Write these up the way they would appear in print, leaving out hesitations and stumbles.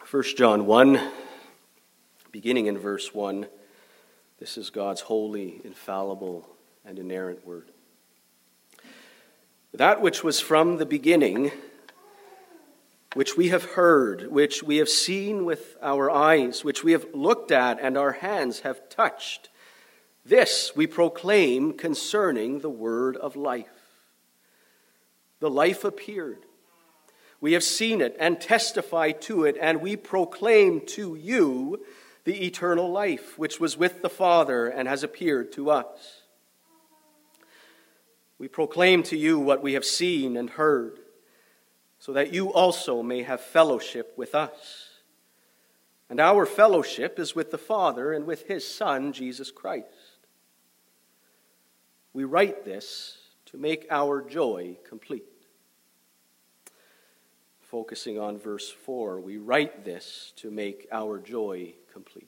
1 John 1, beginning in verse 1, this is God's holy, infallible, and inerrant word. That which was from the beginning, which we have heard, which we have seen with our eyes, which we have looked at and our hands have touched, this we proclaim concerning the word of life. The life appeared. We have seen it and testified to it, and we proclaim to you the eternal life, which was with the Father and has appeared to us. We proclaim to you what we have seen and heard, so that you also may have fellowship with us. And our fellowship is with the Father and with his Son, Jesus Christ. We write this to make our joy complete. Focusing on verse 4, we write this to make our joy complete.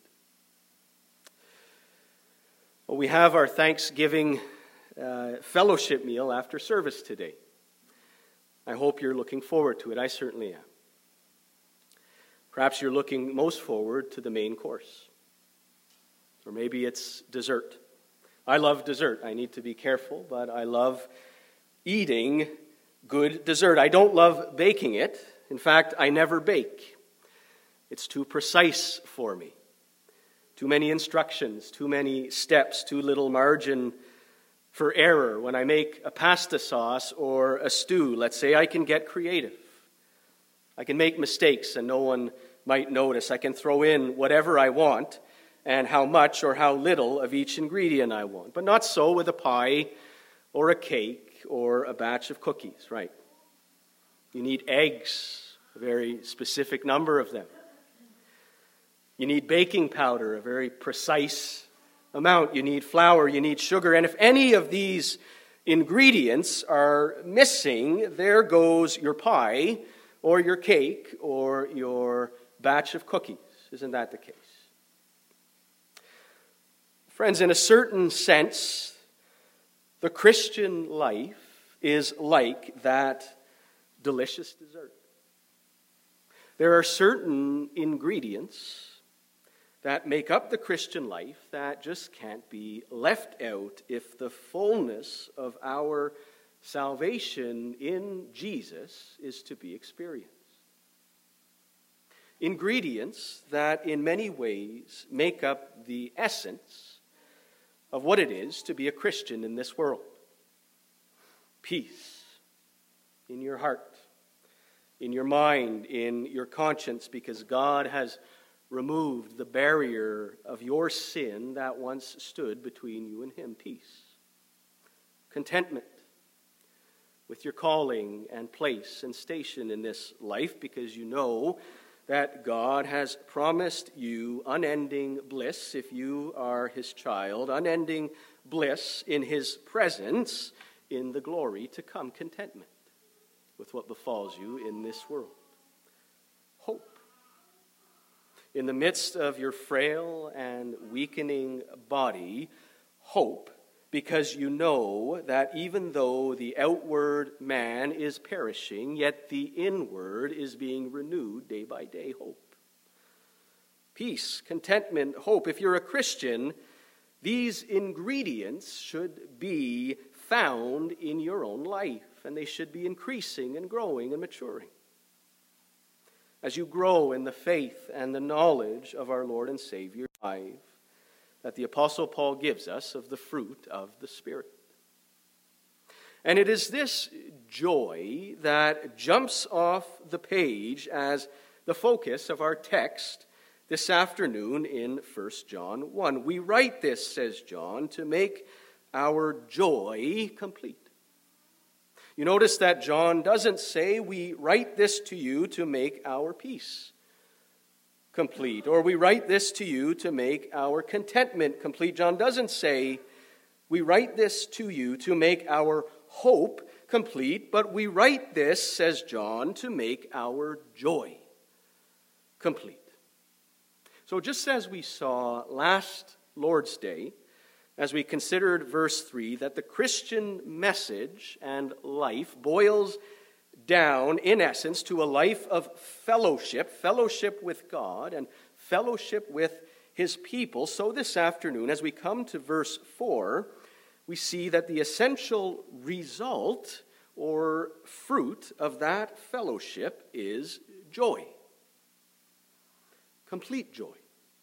Well, we have our Thanksgiving fellowship meal after service today. I hope you're looking forward to it. I certainly am. Perhaps you're looking most forward to the main course. Or maybe it's dessert. I love dessert. I need to be careful, but I love eating good dessert. I don't love baking it. In fact, I never bake. It's too precise for me. Too many instructions, too many steps, too little margin for error. When I make a pasta sauce or a stew, let's say, I can get creative. I can make mistakes and no one might notice. I can throw in whatever I want and how much or how little of each ingredient I want. But not so with a pie or a cake or a batch of cookies, right? You need eggs, a very specific number of them. You need baking powder, a very precise amount. You need flour, you need sugar. And if any of these ingredients are missing, there goes your pie or your cake or your batch of cookies. Isn't that the case? Friends, in a certain sense, the Christian life is like that delicious dessert. There are certain ingredients that make up the Christian life that just can't be left out if the fullness of our salvation in Jesus is to be experienced. Ingredients that in many ways make up the essence of what it is to be a Christian in this world. Peace in your heart, in your mind, in your conscience, because God has removed the barrier of your sin that once stood between you and him. Peace. Contentment with your calling and place and station in this life, because you know that God has promised you unending bliss if you are his child, unending bliss in his presence in the glory to come. Contentment with what befalls you in this world. Hope. In the midst of your frail and weakening body, hope, because you know that even though the outward man is perishing, yet the inward is being renewed day by day. Hope. Peace, contentment, hope. If you're a Christian, these ingredients should be found in your own life, and they should be increasing and growing and maturing as you grow in the faith and the knowledge of our Lord and Savior, that the Apostle Paul gives us of the fruit of the Spirit. And it is this joy that jumps off the page as the focus of our text this afternoon in 1 John 1. We write this, says John, to make our joy complete. You notice that John doesn't say, we write this to you to make our peace complete, or we write this to you to make our contentment complete. John doesn't say, we write this to you to make our hope complete, but we write this, says John, to make our joy complete. So just as we saw last Lord's Day, as we considered verse 3, that the Christian message and life boils down, in essence, to a life of fellowship with God and fellowship with his people. So this afternoon, as we come to verse 4, we see that the essential result or fruit of that fellowship is joy. Complete joy.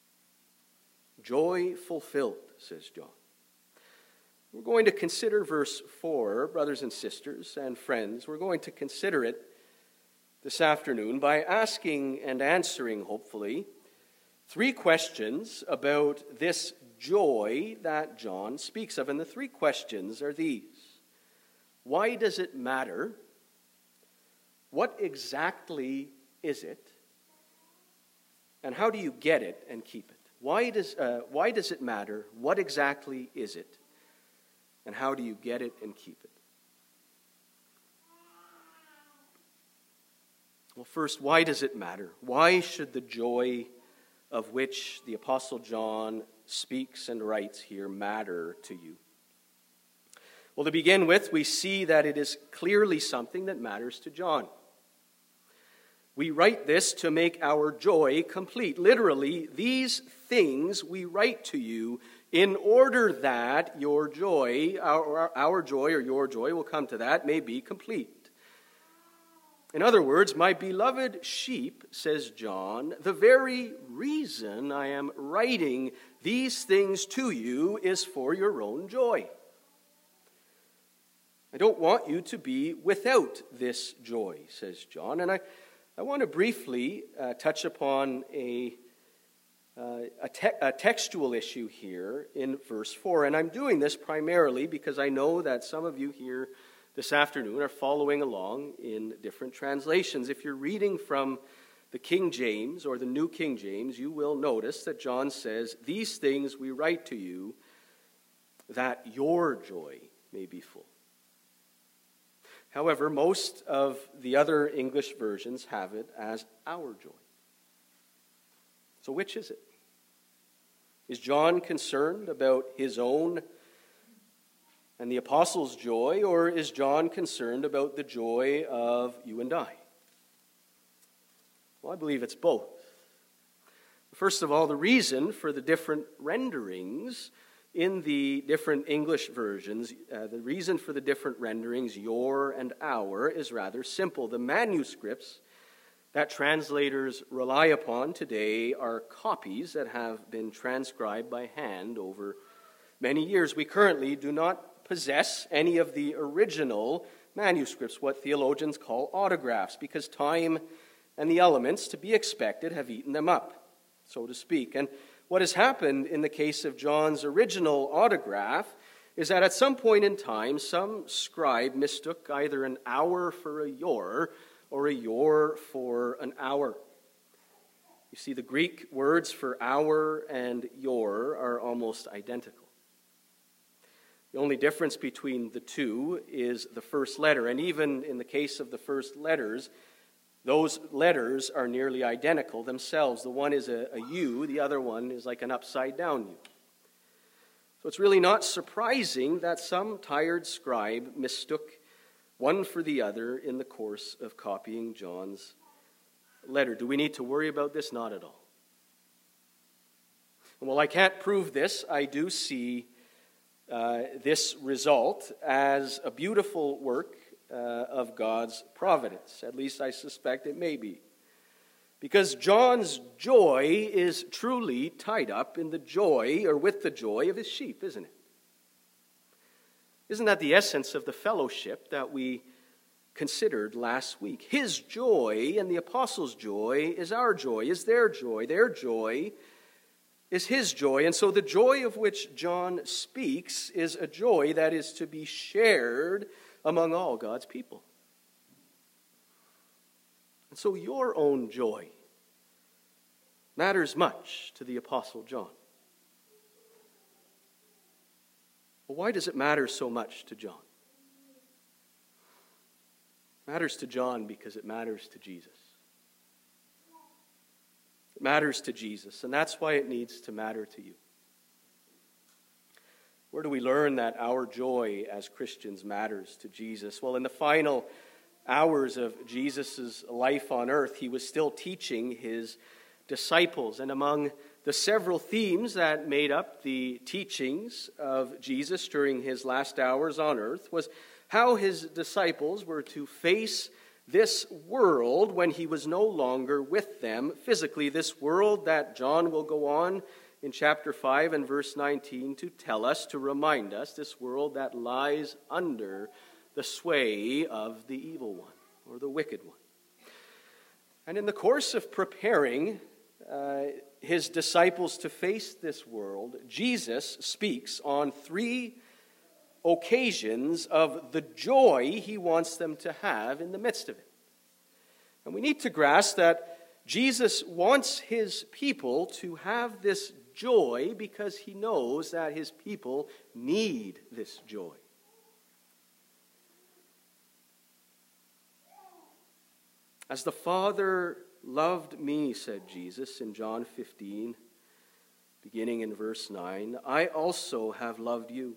Joy fulfilled, says John. We're going to consider verse 4, brothers and sisters and friends. We're going to consider it this afternoon by asking and answering, hopefully, 3 questions about this joy that John speaks of. And the 3 questions are these. Why does it matter? What exactly is it? And how do you get it and keep it? Why does it matter? What exactly is it? And how do you get it and keep it? Well, first, why does it matter? Why should the joy of which the Apostle John speaks and writes here matter to you? Well, to begin with, we see that it is clearly something that matters to John. We write this to make our joy complete. Literally, these things we write to you in order that your joy, our joy or your joy, will come to that, may be complete. In other words, my beloved sheep, says John, the very reason I am writing these things to you is for your own joy. I don't want you to be without this joy, says John. And I want to briefly touch upon a textual issue here in verse 4. And I'm doing this primarily because I know that some of you here this afternoon are following along in different translations. If you're reading from the King James or the New King James, you will notice that John says, these things we write to you that your joy may be full. However, most of the other English versions have it as our joy. So which is it? Is John concerned about his own and the apostles' joy, or is John concerned about the joy of you and I? Well, I believe it's both. First of all, the reason for the different renderings in the different English versions, the reason for the different renderings, your and our, is rather simple. The manuscripts that translators rely upon today are copies that have been transcribed by hand over many years. We currently do not possess any of the original manuscripts, what theologians call autographs, because time and the elements to be expected have eaten them up, so to speak. And what has happened in the case of John's original autograph is that at some point in time, some scribe mistook either an hour for a your or a your for an hour. You see, the Greek words for hour and your are almost identical. The only difference between the two is the first letter. And even in the case of the first letters, those letters are nearly identical themselves. The one is a U, the other one is like an upside down U. So it's really not surprising that some tired scribe mistook one for the other in the course of copying John's letter. Do we need to worry about this? Not at all. And while I can't prove this, I do see this result as a beautiful work of God's providence. At least I suspect it may be. Because John's joy is truly tied up in the joy, or with the joy of his sheep, isn't it? Isn't that the essence of the fellowship that we considered last week? His joy and the apostles' joy is our joy, is their joy. Their joy is his joy. And so the joy of which John speaks is a joy that is to be shared among all God's people. And so your own joy matters much to the Apostle John. Well, why does it matter so much to John? It matters to John because it matters to Jesus. It matters to Jesus, and that's why it needs to matter to you. Where do we learn that our joy as Christians matters to Jesus? Well, in the final hours of Jesus' life on earth, he was still teaching his disciples. And among the several themes that made up the teachings of Jesus during his last hours on earth was how his disciples were to face this world when he was no longer with them physically. This world that John will go on in chapter 5 and verse 19 to tell us, to remind us, this world that lies under the sway of the evil one or the wicked one. And in the course of preparing his disciples to face this world, Jesus speaks on 3 occasions of the joy he wants them to have in the midst of it. And we need to grasp that Jesus wants his people to have this joy because he knows that his people need this joy. As the Father loved me, said Jesus in John 15, beginning in verse 9, I also have loved you.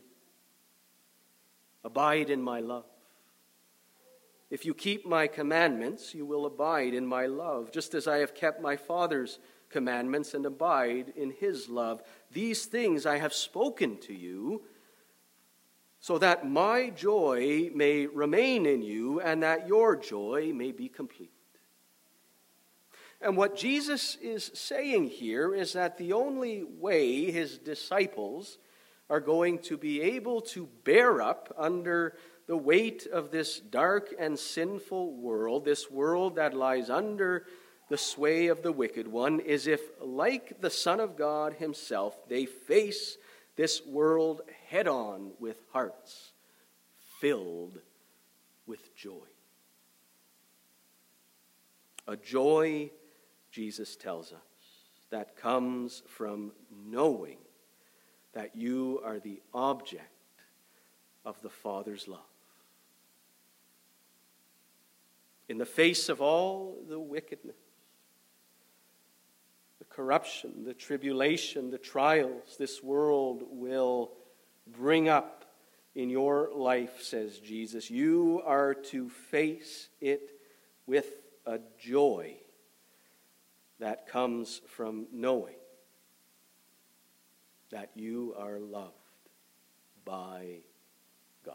Abide in my love. If you keep my commandments, you will abide in my love, just as I have kept my Father's commandments and abide in his love. These things I have spoken to you, so that my joy may remain in you and that your joy may be complete. And what Jesus is saying here is that the only way his disciples are going to be able to bear up under the weight of this dark and sinful world, this world that lies under the sway of the wicked one, is if, like the Son of God himself, they face this world head on with hearts filled with joy. A joy, Jesus tells us, that comes from knowing that you are the object of the Father's love. In the face of all the wickedness, the corruption, the tribulation, the trials this world will bring up in your life, says Jesus, you are to face it with a joy that comes from knowing that you are loved by God.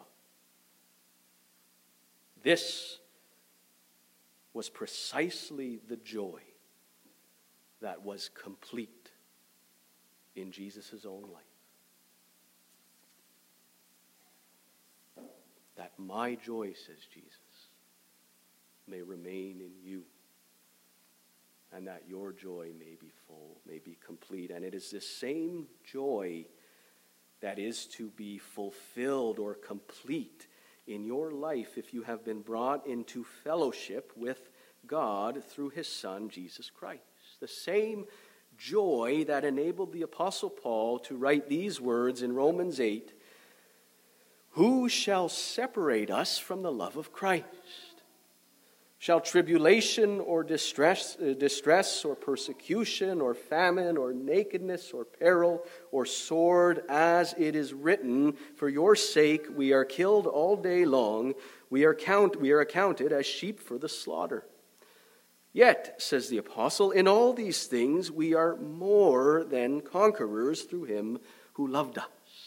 This was precisely the joy that was complete in Jesus' own life. That my joy, says Jesus, may remain in you, and that your joy may be full, may be complete. And it is this same joy that is to be fulfilled or complete in your life if you have been brought into fellowship with God through his Son, Jesus Christ. The same joy that enabled the Apostle Paul to write these words in Romans 8, who shall separate us from the love of Christ? Shall tribulation or distress or persecution or famine or nakedness or peril or sword, as it is written, for your sake we are killed all day long, we are accounted as sheep for the slaughter. Yet, says the apostle, in all these things we are more than conquerors through him who loved us.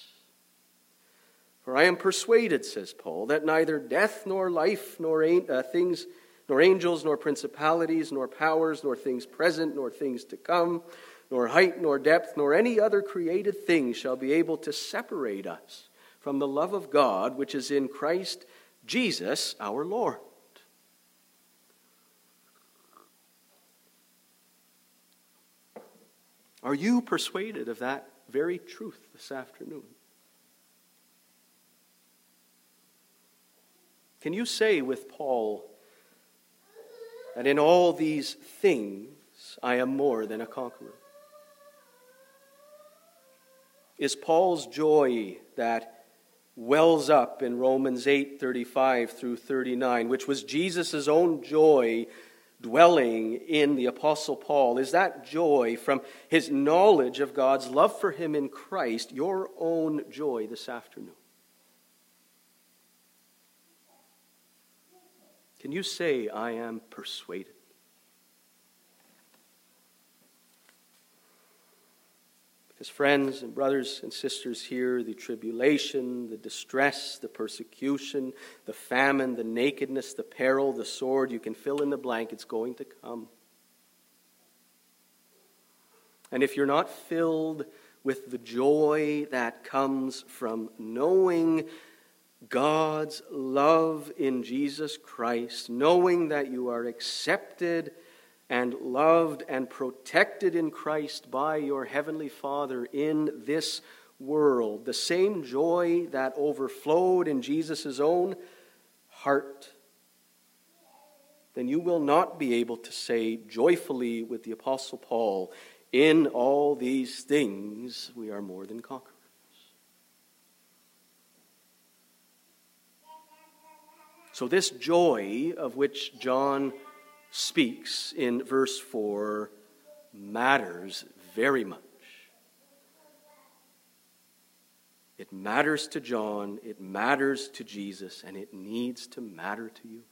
For I am persuaded, says Paul, that neither death nor life nor angels, nor principalities, nor powers, nor things present, nor things to come, nor height, nor depth, nor any other created thing shall be able to separate us from the love of God, which is in Christ Jesus our Lord. Are you persuaded of that very truth this afternoon? Can you say with Paul that in all these things I am more than a conqueror? Is Paul's joy that wells up in Romans 8:35 through 39, which was Jesus' own joy dwelling in the Apostle Paul, is that joy from his knowledge of God's love for him in Christ your own joy this afternoon? Can you say, I am persuaded? Because friends and brothers and sisters here, the tribulation, the distress, the persecution, the famine, the nakedness, the peril, the sword, you can fill in the blank, it's going to come. And if you're not filled with the joy that comes from knowing God's love in Jesus Christ, knowing that you are accepted and loved and protected in Christ by your Heavenly Father in this world, the same joy that overflowed in Jesus' own heart, then you will not be able to say joyfully with the Apostle Paul, in all these things we are more than conquerors. So this joy of which John speaks in verse 4 matters very much. It matters to John, it matters to Jesus, and it needs to matter to you.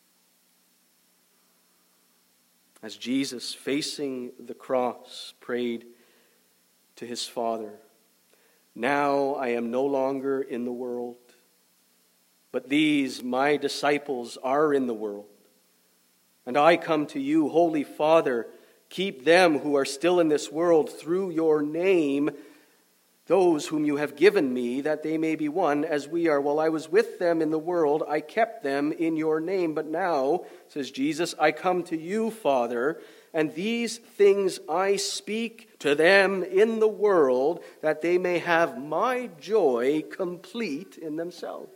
As Jesus, facing the cross, prayed to his Father, "Now I am no longer in the world, but these, my disciples, are in the world. And I come to you, Holy Father, keep them who are still in this world through your name, those whom you have given me, that they may be one as we are. While I was with them in the world, I kept them in your name. But now," says Jesus, "I come to you, Father, and these things I speak to them in the world, that they may have my joy complete in themselves."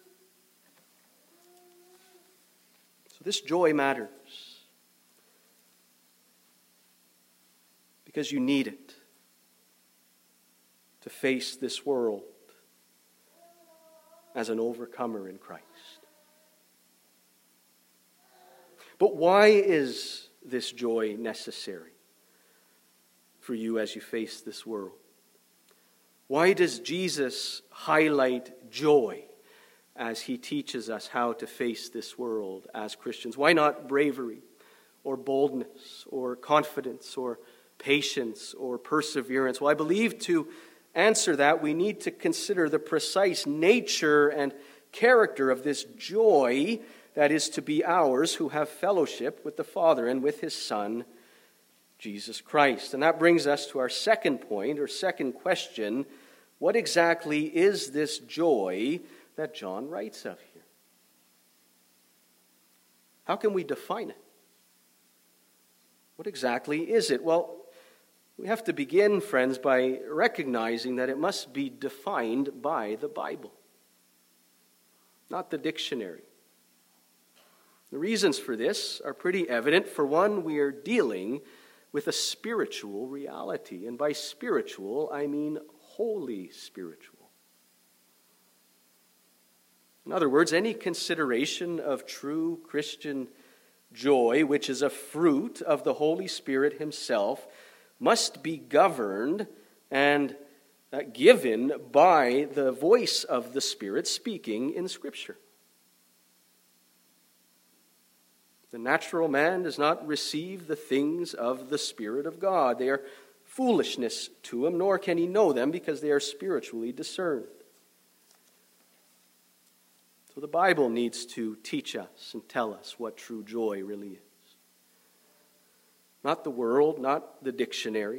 So this joy matters because you need it to face this world as an overcomer in Christ. But why is this joy necessary for you as you face this world? Why does Jesus highlight joy as he teaches us how to face this world as Christians? Why not bravery or boldness or confidence or patience or perseverance? Well, I believe to answer that, we need to consider the precise nature and character of this joy that is to be ours who have fellowship with the Father and with his Son, Jesus Christ. And that brings us to our second point, or second question. What exactly is this joy that John writes of here? How can we define it? What exactly is it? Well, we have to begin, friends, by recognizing that it must be defined by the Bible, not the dictionary. The reasons for this are pretty evident. For one, we are dealing with a spiritual reality. And by spiritual, I mean holy spiritual. In other words, any consideration of true Christian joy, which is a fruit of the Holy Spirit himself, must be governed and given by the voice of the Spirit speaking in Scripture. The natural man does not receive the things of the Spirit of God. They are foolishness to him, nor can he know them because they are spiritually discerned. So the Bible needs to teach us and tell us what true joy really is. Not the world, not the dictionary,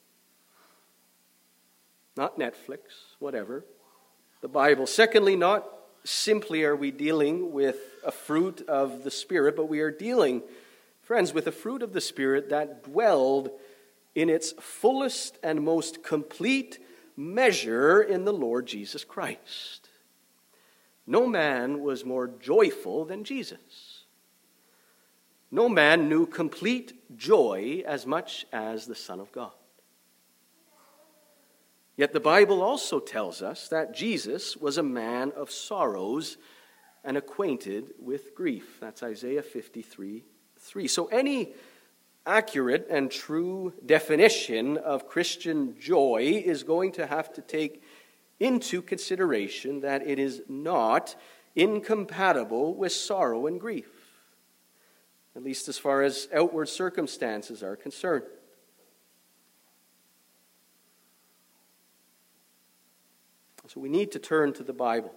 not Netflix, whatever. The Bible. Secondly, not simply are we dealing with a fruit of the Spirit, but we are dealing, friends, with a fruit of the Spirit that dwelled in its fullest and most complete measure in the Lord Jesus Christ. No man was more joyful than Jesus. No man knew complete joy as much as the Son of God. Yet the Bible also tells us that Jesus was a man of sorrows and acquainted with grief. That's Isaiah 53:3. So any accurate and true definition of Christian joy is going to have to take into consideration that it is not incompatible with sorrow and grief. at least as far as outward circumstances are concerned. So we need to turn to the Bible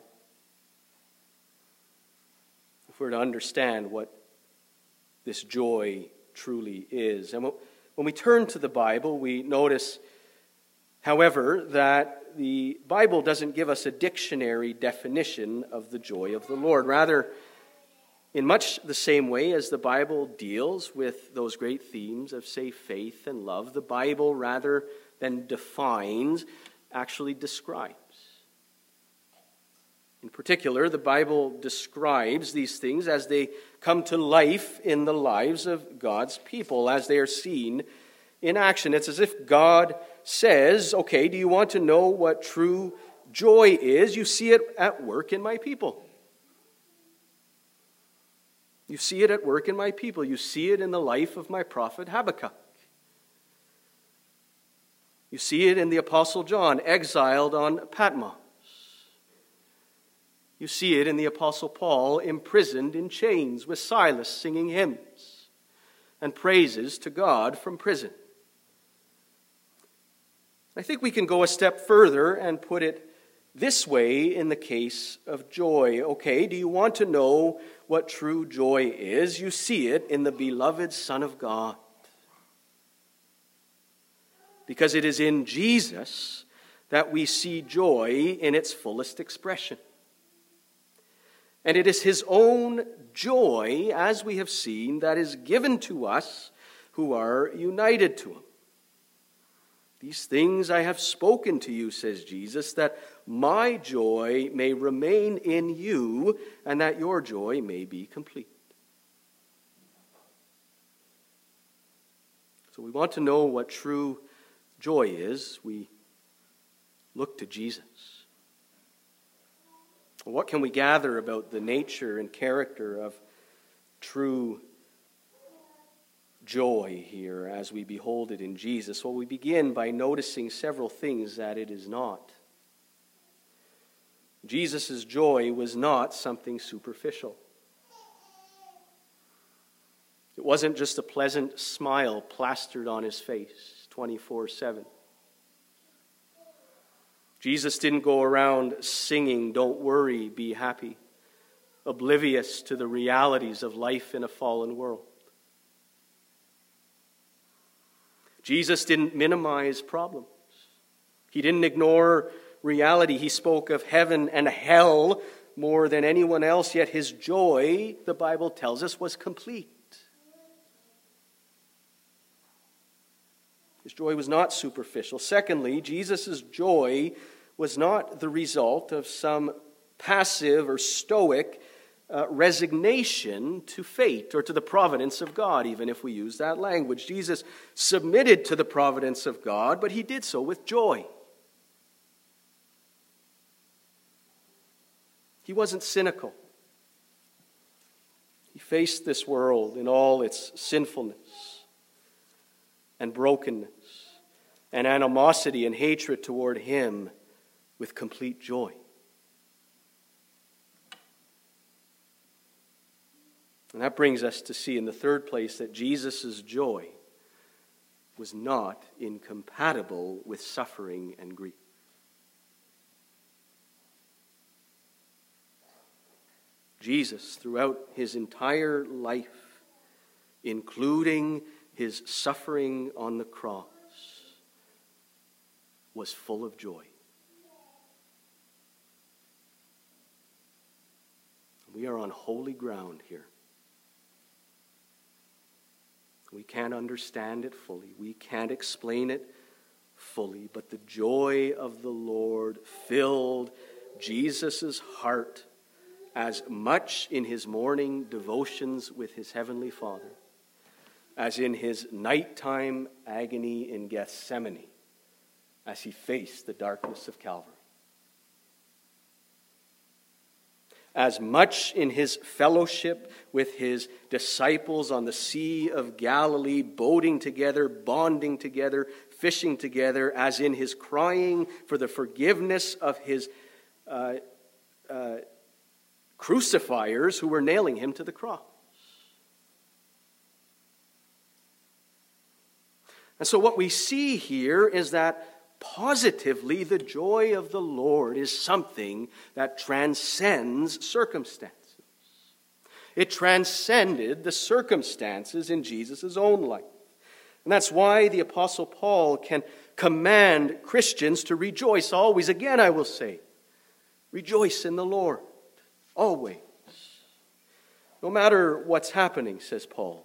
if we're to understand what this joy truly is. And when we turn to the Bible, we notice, however, that the Bible doesn't give us a dictionary definition of the joy of the Lord. Rather, in much the same way as the Bible deals with those great themes of, say, faith and love, the Bible, rather than defines, actually describes. In particular, the Bible describes these things as they come to life in the lives of God's people, as they are seen in action. It's as if God says, okay, do you want to know what true joy is? You see it at work in my people. You see it at work in my people. You see it in the life of my prophet Habakkuk. You see it in the Apostle John, exiled on Patmos. You see it in the Apostle Paul, imprisoned in chains with Silas, singing hymns and praises to God from prison. I think we can go a step further and put it this way in the case of joy. Okay, do you want to know what true joy is? You see it in the beloved Son of God. Because it is in Jesus that we see joy in its fullest expression. And it is his own joy, as we have seen, that is given to us who are united to him. These things I have spoken to you, says Jesus, that my joy may remain in you and that your joy may be complete. So we want to know what true joy is. We look to Jesus. What can we gather about the nature and character of true joy here as we behold it in Jesus? Well, we begin by noticing several things that it is not. Jesus' joy was not something superficial. It wasn't just a pleasant smile plastered on his face 24/7. Jesus didn't go around singing, "Don't worry, be happy," oblivious to the realities of life in a fallen world. Jesus didn't minimize problems. He didn't ignore reality. He spoke of heaven and hell more than anyone else, yet his joy, the Bible tells us, was complete. His joy was not superficial. Secondly, Jesus' joy was not the result of some passive or stoic resignation to fate or to the providence of God, even if we use that language. Jesus submitted to the providence of God, but he did so with joy. He wasn't cynical. He faced this world in all its sinfulness and brokenness and animosity and hatred toward him with complete joy. And that brings us to see in the third place that Jesus' joy was not incompatible with suffering and grief. Jesus, throughout his entire life, including his suffering on the cross, was full of joy. We are on holy ground here. We can't understand it fully. We can't explain it fully. But the joy of the Lord filled Jesus' heart as much in his morning devotions with his heavenly Father as in his nighttime agony in Gethsemane as he faced the darkness of Calvary. As much in his fellowship with his disciples on the Sea of Galilee, boating together, bonding together, fishing together, as in his crying for the forgiveness of his crucifiers who were nailing him to the cross. And so what we see here is that positively the joy of the Lord is something that transcends circumstances. It transcended the circumstances in Jesus' own life. And that's why the Apostle Paul can command Christians to rejoice always. Again, I will say, rejoice in the Lord, always. No matter what's happening, says Paul.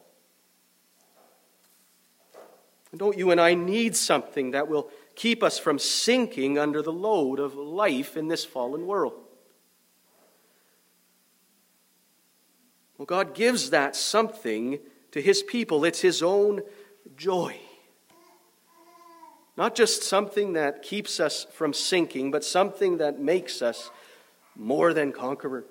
And don't you and I need something that will keep us from sinking under the load of life in this fallen world? Well, God gives that something to His people. It's His own joy. Not just something that keeps us from sinking, but something that makes us more than conquerors.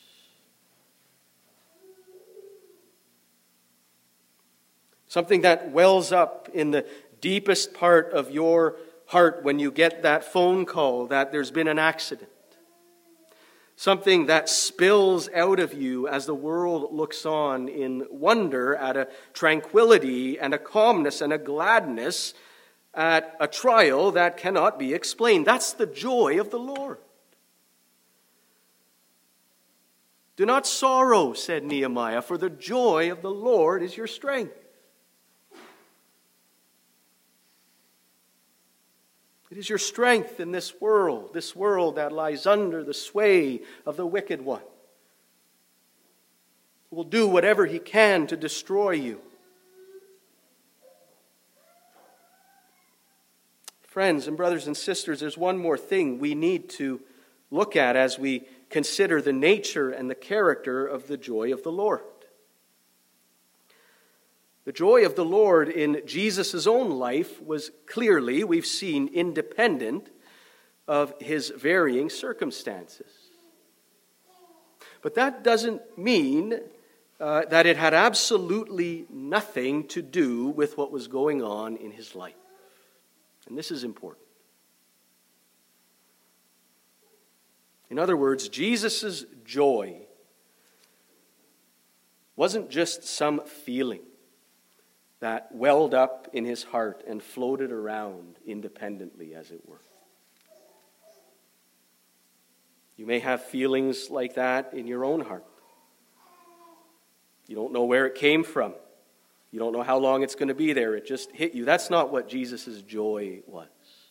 Something that wells up in the deepest part of your heart when you get that phone call that there's been an accident. Something that spills out of you as the world looks on in wonder at a tranquility and a calmness and a gladness at a trial that cannot be explained. That's the joy of the Lord. Do not sorrow, said Nehemiah, for the joy of the Lord is your strength. It is your strength in this world that lies under the sway of the wicked one, who will do whatever he can to destroy you. Friends and brothers and sisters, there's one more thing we need to look at as we consider the nature and the character of the joy of the Lord. The joy of the Lord in Jesus' own life was clearly, we've seen, independent of his varying circumstances. But that doesn't mean that it had absolutely nothing to do with what was going on in his life. And this is important. In other words, Jesus' joy wasn't just some feeling that welled up in his heart and floated around independently, as it were. You may have feelings like that in your own heart. You don't know where it came from. You don't know how long it's going to be there. It just hit you. That's not what Jesus' joy was.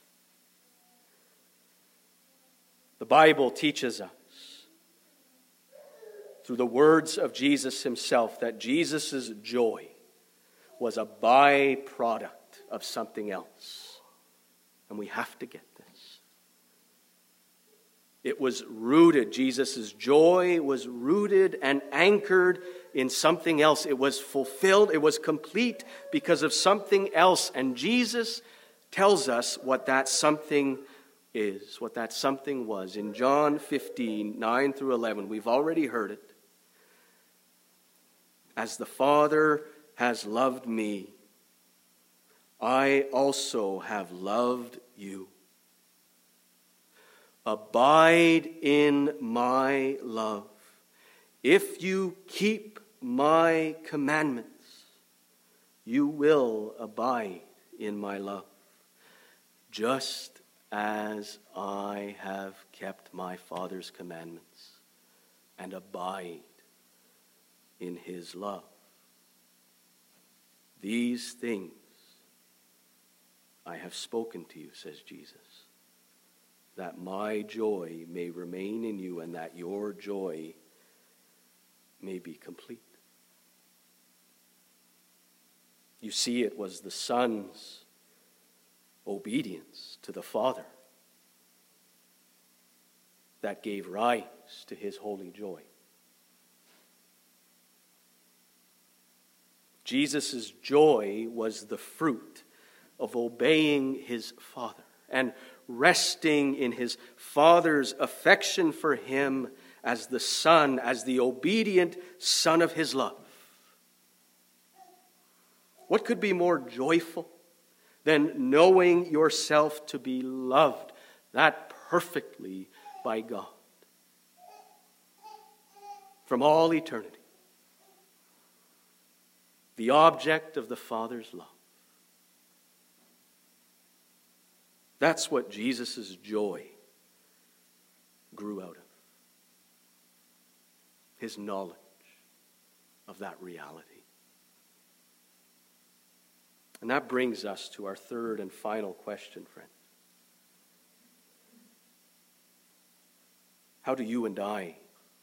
The Bible teaches us, through the words of Jesus himself, that Jesus' joy was a byproduct of something else. And we have to get this. It was rooted, Jesus' joy was rooted and anchored in something else. It was fulfilled, it was complete because of something else. And Jesus tells us what that something is, what that something was. In John 15, 9 through 11, we've already heard it. As the Father has loved me, I also have loved you. Abide in my love. If you keep my commandments, you will abide in my love, just as I have kept my Father's commandments and abide in his love. These things I have spoken to you, says Jesus, that my joy may remain in you and that your joy may be complete. You see, it was the Son's obedience to the Father that gave rise to his holy joy. Jesus' joy was the fruit of obeying his Father and resting in his Father's affection for him as the Son, as the obedient Son of his love. What could be more joyful than knowing yourself to be loved that perfectly by God from all eternity? The object of the Father's love. That's what Jesus' joy grew out of. His knowledge of that reality. And that brings us to our third and final question, friends. How do you and I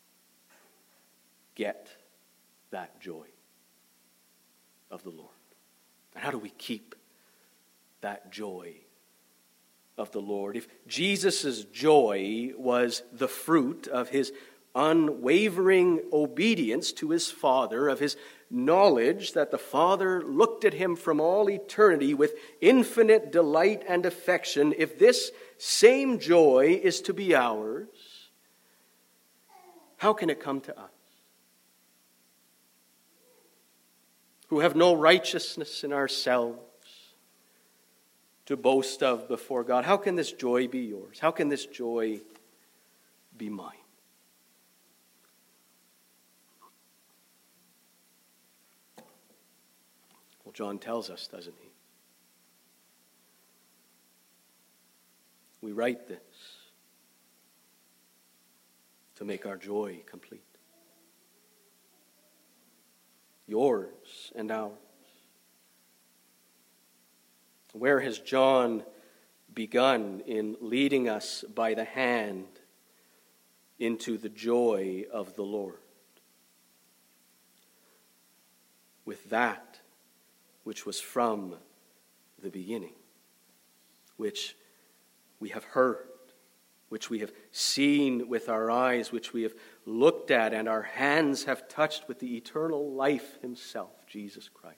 get that joy of the Lord? And how do we keep that joy of the Lord? If Jesus' joy was the fruit of his unwavering obedience to his Father, of his knowledge that the Father looked at him from all eternity with infinite delight and affection, if this same joy is to be ours, how can it come to us, who have no righteousness in ourselves to boast of before God? How can this joy be yours? How can this joy be mine? Well, John tells us, doesn't he? We write this to make our joy complete. Yours and ours. Where has John begun in leading us by the hand into the joy of the Lord? With that which was from the beginning, which we have heard, which we have seen with our eyes, which we have looked at and our hands have touched with the eternal life himself, Jesus Christ.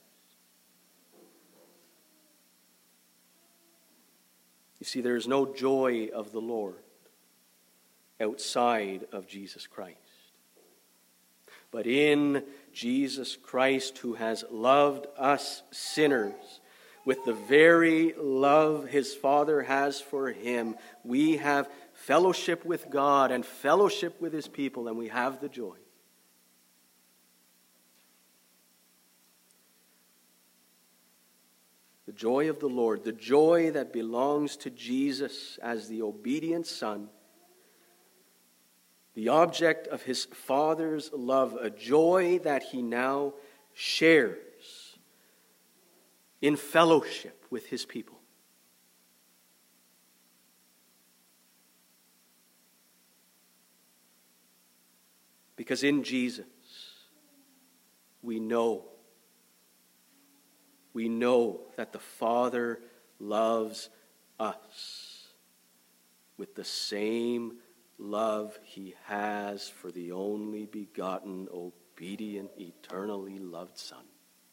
You see, there is no joy of the Lord outside of Jesus Christ. But in Jesus Christ, who has loved us sinners with the very love his Father has for him, we have fellowship with God and fellowship with his people, and we have the joy. The joy of the Lord, the joy that belongs to Jesus as the obedient Son, the object of his Father's love, a joy that he now shares in fellowship with his people. Because in Jesus, we know that the Father loves us with the same love he has for the only begotten, obedient, eternally loved Son.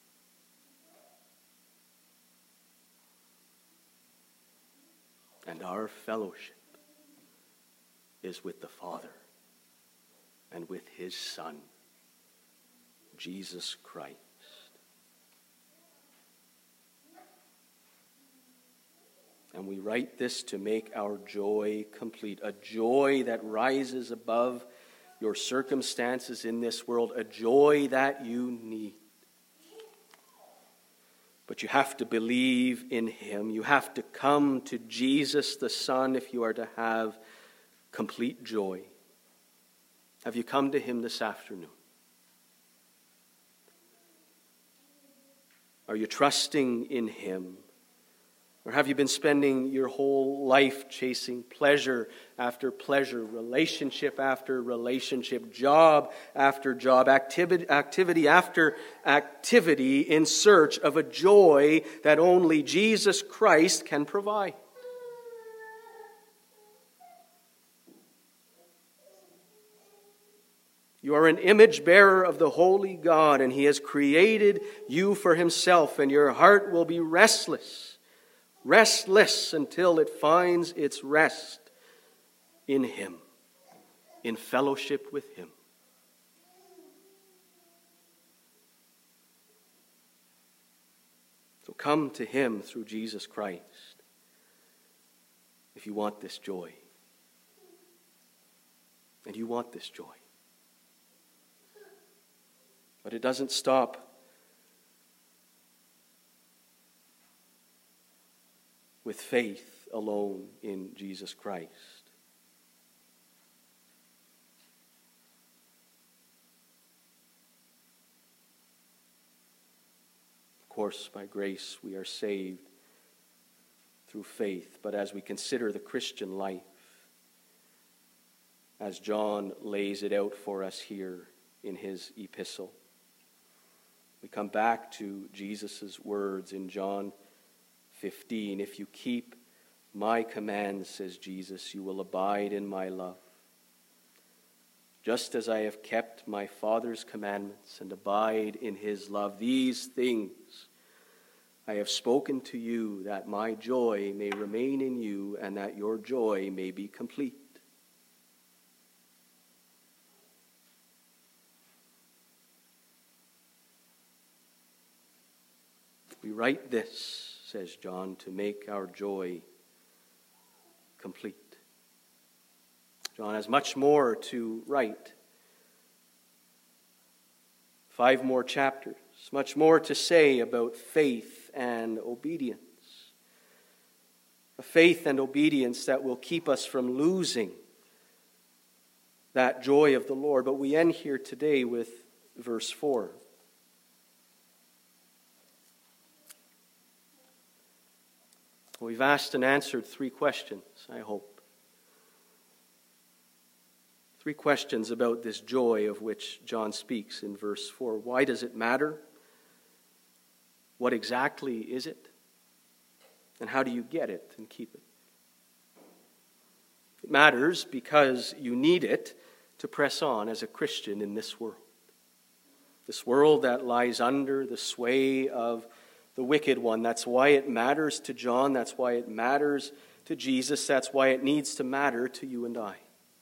And our fellowship is with the Father and with his Son, Jesus Christ. And we write this to make our joy complete, a joy that rises above your circumstances in this world, a joy that you need. But you have to believe in him. You have to come to Jesus the Son if you are to have complete joy. Have you come to him this afternoon? Are you trusting in him? Or have you been spending your whole life chasing pleasure after pleasure, relationship after relationship, job after job, activity after activity in search of a joy that only Jesus Christ can provide? You are an image bearer of the holy God, and he has created you for himself, and your heart will be restless until it finds its rest in him, in fellowship with him. So come to him through Jesus Christ if you want this joy. And you want this joy. But it doesn't stop . with faith alone in Jesus Christ. Of course, by grace we are saved through faith, but as we consider the Christian life, as John lays it out for us here in his epistle, we come back to Jesus' words in John 15. If you keep my commands, says Jesus, you will abide in my love. Just as I have kept my Father's commandments and abide in his love, these things I have spoken to you, that my joy may remain in you and that your joy may be complete. We write this, says John, to make our joy complete. John has much more to write. 5 more chapters, much more to say about faith and obedience. A faith and obedience that will keep us from losing that joy of the Lord. But we end here today with verse 4. We've asked and answered 3 questions, I hope. 3 questions about this joy of which John speaks in verse 4. Why does it matter? What exactly is it? And how do you get it and keep it? It matters because you need it to press on as a Christian in this world. This world that lies under the sway of the wicked one. That's why it matters to John. That's why it matters to Jesus. That's why it needs to matter to you and I.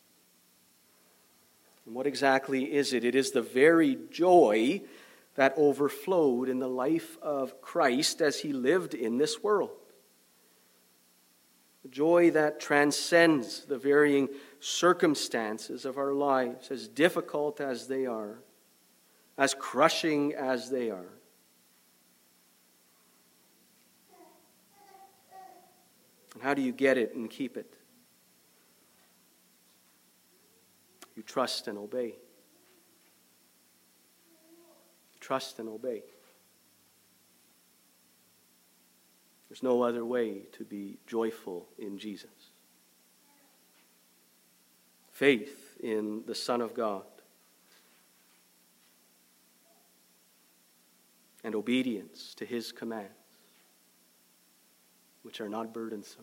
And what exactly is it? It is the very joy that overflowed in the life of Christ as he lived in this world. The joy that transcends the varying circumstances of our lives, as difficult as they are, as crushing as they are. And how do you get it and keep it? You trust and obey. Trust and obey. There's no other way to be joyful in Jesus. Faith in the Son of God and obedience to his commands, which are not burdensome.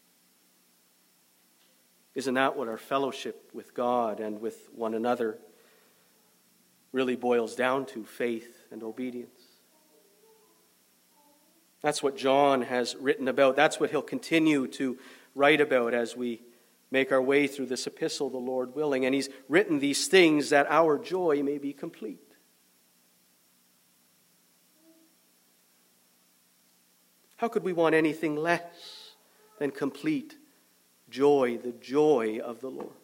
Isn't that what our fellowship with God and with one another really boils down to? Faith and obedience. That's what John has written about. That's what he'll continue to write about as we make our way through this epistle, the Lord willing. And he's written these things that our joy may be complete. How could we want anything less than complete joy, the joy of the Lord?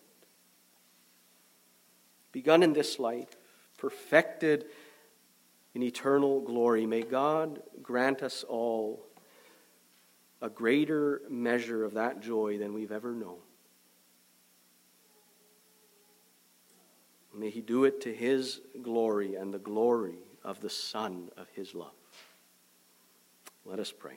Begun in this life, perfected in eternal glory. May God grant us all a greater measure of that joy than we've ever known. May he do it to his glory and the glory of the Son of his love. Let us pray.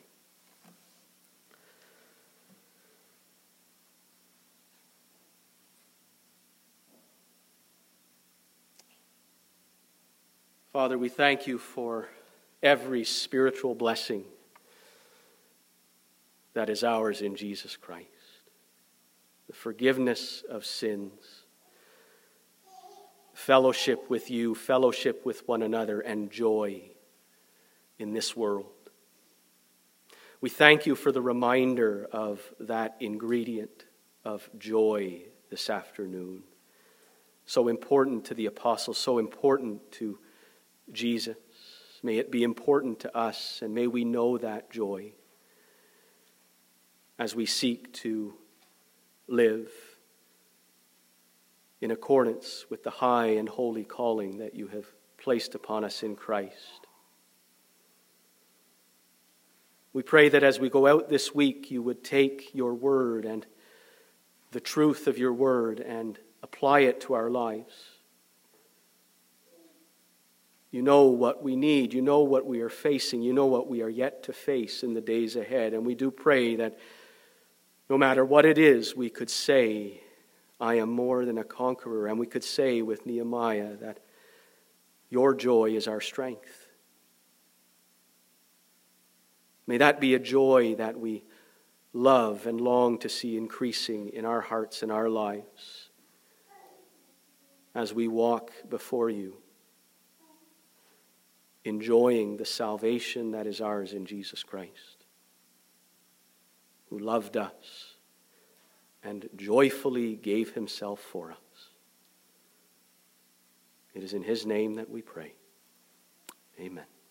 Father, we thank you for every spiritual blessing that is ours in Jesus Christ. The forgiveness of sins, fellowship with you, fellowship with one another, and joy in this world. We thank you for the reminder of that ingredient of joy this afternoon. So important to the apostles, so important to Jesus. May it be important to us, and may we know that joy as we seek to live in accordance with the high and holy calling that you have. placed upon us in Christ. We pray that as we go out this week, you would take your word and the truth of your word and apply it to our lives. You know what we need. You know what we are facing. You know what we are yet to face in the days ahead. And we do pray that no matter what it is, we could say, I am more than a conqueror. And we could say with Nehemiah that your joy is our strength. May that be a joy that we love and long to see increasing in our hearts and our lives as we walk before you, enjoying the salvation that is ours in Jesus Christ, who loved us and joyfully gave himself for us. It is in his name that we pray. Amen.